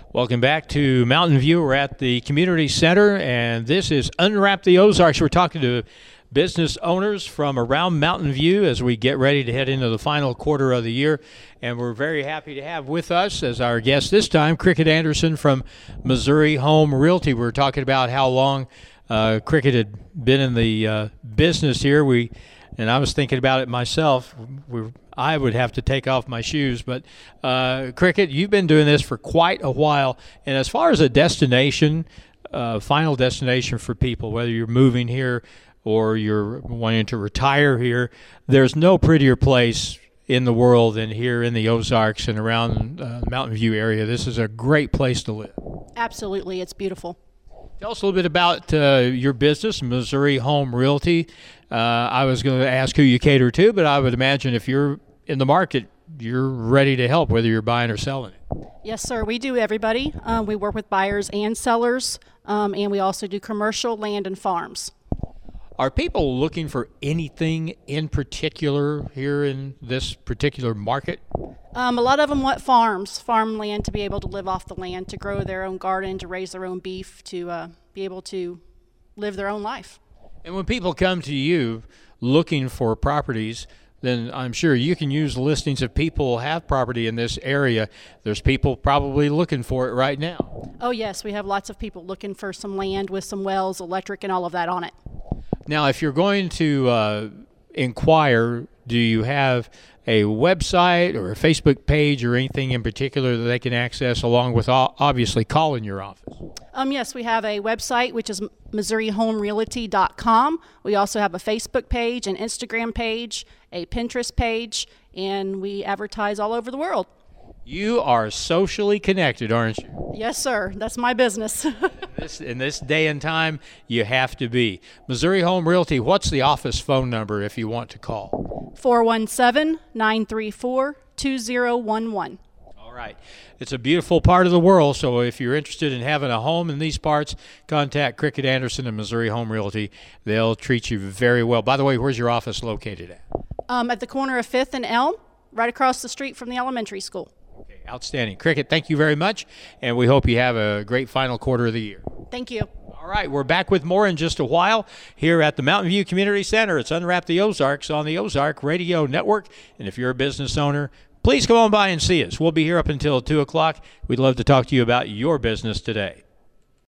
Welcome back to Mountain View. We're at the community center, and this is Unwrap the Ozarks. We're talking to business owners from around Mountain View as we get ready to head into the final quarter of the year. And we're very happy to have with us as our guest this time, Cricket Anderson from Missouri Home Realty. We're talking about how long Cricket had been in the business here. And I was thinking about it myself. I would have to take off my shoes. But, Cricket, you've been doing this for quite a while. And as far as a destination, final destination for people, whether you're moving here or you're wanting to retire here, there's no prettier place in the world than here in the Ozarks and around the Mountain View area. This is a great place to live. Absolutely. It's beautiful. Tell us a little bit about your business, Missouri Home Realty. I was going to ask who you cater to, but I would imagine if you're in the market, you're ready to help, whether you're buying or selling it. Yes, sir. We do everybody. We work with buyers and sellers, and we also do commercial, land, and farms. Are people looking for anything in particular here in this particular market? A lot of them want farmland to be able to live off the land, to grow their own garden, to raise their own beef, to be able to live their own life. And when people come to you looking for properties, then I'm sure you can use listings if people have property in this area. There's people probably looking for it right now. Oh, yes. We have lots of people looking for some land with some wells, electric, and all of that on it. Now, if you're going to inquire, do you have a website or a Facebook page or anything in particular that they can access along with obviously calling your office? Yes, we have a website, which is MissouriHomeRealty.com. We also have a Facebook page, an Instagram page, a Pinterest page, and we advertise all over the world. You are socially connected, aren't you? Yes, sir. That's my business. In this day and time, you have to be. Missouri Home Realty, what's the office phone number if you want to call? 417-934-2011. All right. It's a beautiful part of the world, so if you're interested in having a home in these parts, contact Cricket Anderson and Missouri Home Realty. They'll treat you very well. By the way, where's your office located at? At the corner of 5th and Elm, right across the street from the elementary school. Okay, outstanding. Cricket, thank you very much, and we hope you have a great final quarter of the year. Thank you. All right, we're back with more in just a while here at the Mountain View Community Center. It's Unwrap the Ozarks on the Ozark Radio Network, and if you're a business owner, please come on by and see us. We'll be here up until 2 o'clock. We'd love to talk to you about your business today.